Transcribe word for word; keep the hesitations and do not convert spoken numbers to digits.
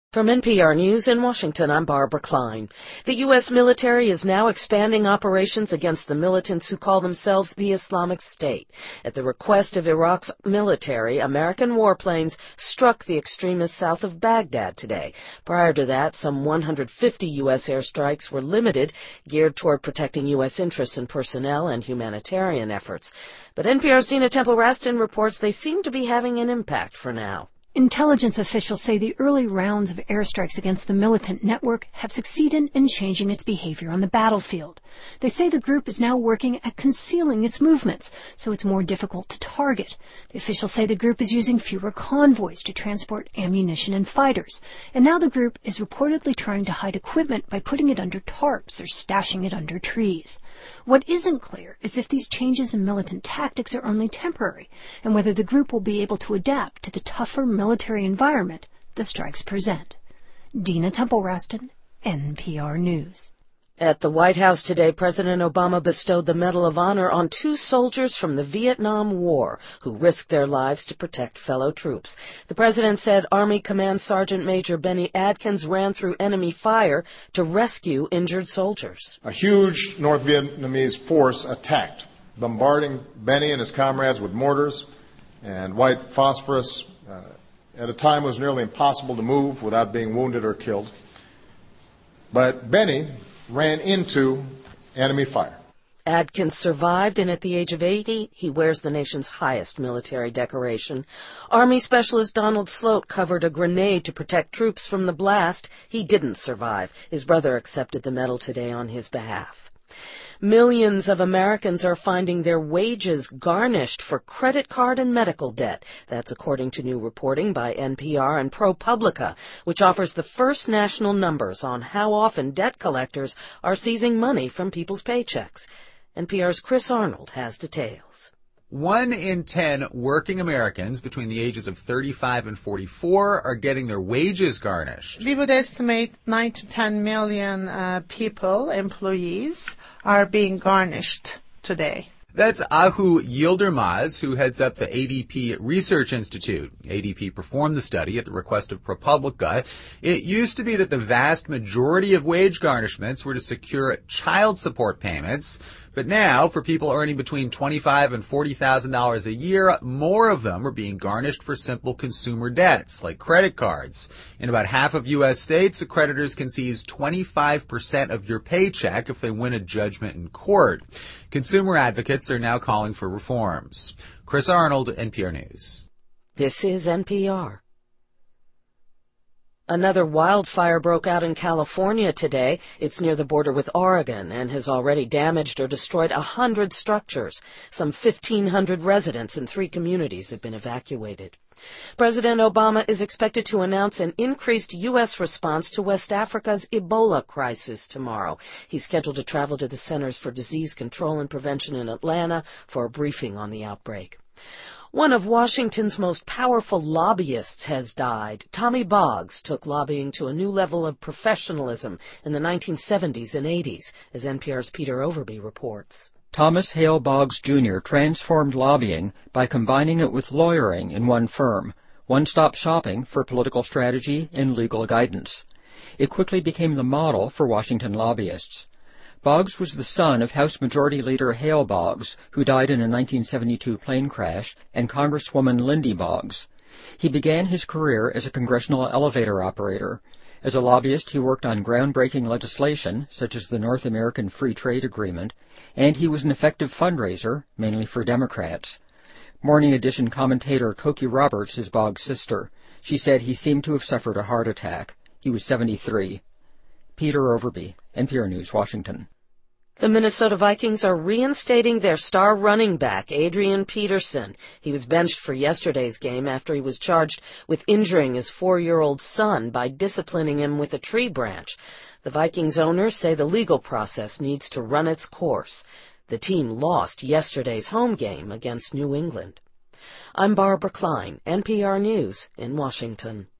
From N P R News in Washington, I'm Barbara Klein. The U S military is now expanding operations against the militants who call themselves the Islamic State. At the request of Iraq's military, American warplanes struck the extremists south of Baghdad today. Prior to that, some one hundred fifty U S airstrikes were limited, geared toward protecting U S interests in personnel and humanitarian efforts. But N P R's Dina Temple-Raston reports they seem to be having an impact for now. Intelligence officials say the early rounds of airstrikes against the militant network have succeeded in changing its behavior on the battlefield. They say the group is now working at concealing its movements, so it's more difficult to target. The officials say the group is using fewer convoys to transport ammunition and fighters, and now the group is reportedly trying to hide equipment by putting it under tarps or stashing it under trees. What isn't clear is if these changes in militant tactics are only temporary, and whether the group will be able to adapt to the tougher military environment the strikes present. Dina Temple-Raston, N P R News. At the White House today, President Obama bestowed the Medal of Honor on two soldiers from the Vietnam War who risked their lives to protect fellow troops. The president said Army Command Sergeant Major Benny Adkins ran through enemy fire to rescue injured soldiers. A huge North Vietnamese force attacked, bombarding Benny and his comrades with mortars and white phosphorus uh, at a time it was nearly impossible to move without being wounded or killed. But Benny ran into enemy fire. Adkins survived, and at the age of eighty, he wears the nation's highest military decoration. Army Specialist Donald Sloat covered a grenade to protect troops from the blast. He didn't survive. His brother accepted the medal today on his behalf. Millions of Americans are finding their wages garnished for credit card and medical debt. That's according to new reporting by N P R and ProPublica, which offers the first national numbers on how often debt collectors are seizing money from people's paychecks. N P R's Chris Arnold has details. One in ten working Americans between the ages of thirty-five and forty-four are getting their wages garnished. We would estimate nine to ten million uh, people, employees, are being garnished today. That's Ahu Yildirimaz, who heads up the A D P Research Institute. A D P performed the study at the request of ProPublica. It used to be that the vast majority of wage garnishments were to secure child support payments, but now, for people earning between twenty-five thousand dollars and forty thousand dollars a year, more of them are being garnished for simple consumer debts, like credit cards. In about half of U S states, creditors can seize twenty-five percent of your paycheck if they win a judgment in court. Consumer advocates are now calling for reforms. Chris Arnold, N P R News. This is N P R. Another wildfire broke out in California today. It's near the border with Oregon and has already damaged or destroyed a hundred structures. Some fifteen hundred residents in three communities have been evacuated. President Obama is expected to announce an increased U S response to West Africa's Ebola crisis tomorrow. He's scheduled to travel to the Centers for Disease Control and Prevention in Atlanta for a briefing on the outbreak. One of Washington's most powerful lobbyists has died. Tommy Boggs took lobbying to a new level of professionalism in the nineteen seventies and eighties, as N P R's Peter Overby reports. Thomas Hale Boggs Junior transformed lobbying by combining it with lawyering in one firm, one-stop shopping for political strategy and legal guidance. It quickly became the model for Washington lobbyists. Boggs was the son of House Majority Leader Hale Boggs, who died in a nineteen seventy-two plane crash, and Congresswoman Lindy Boggs. He began his career as a congressional elevator operator. As a lobbyist, he worked on groundbreaking legislation, such as the North American Free Trade Agreement, and he was an effective fundraiser, mainly for Democrats. Morning Edition commentator Cokie Roberts is Boggs' sister. She said he seemed to have suffered a heart attack. He was seventy-three. Peter Overby, N P R News, Washington. The Minnesota Vikings are reinstating their star running back, Adrian Peterson. He was benched for yesterday's game after he was charged with injuring his four-year-old son by disciplining him with a tree branch. The Vikings owners say the legal process needs to run its course. The team lost yesterday's home game against New England. I'm Barbara Klein, N P R News in Washington.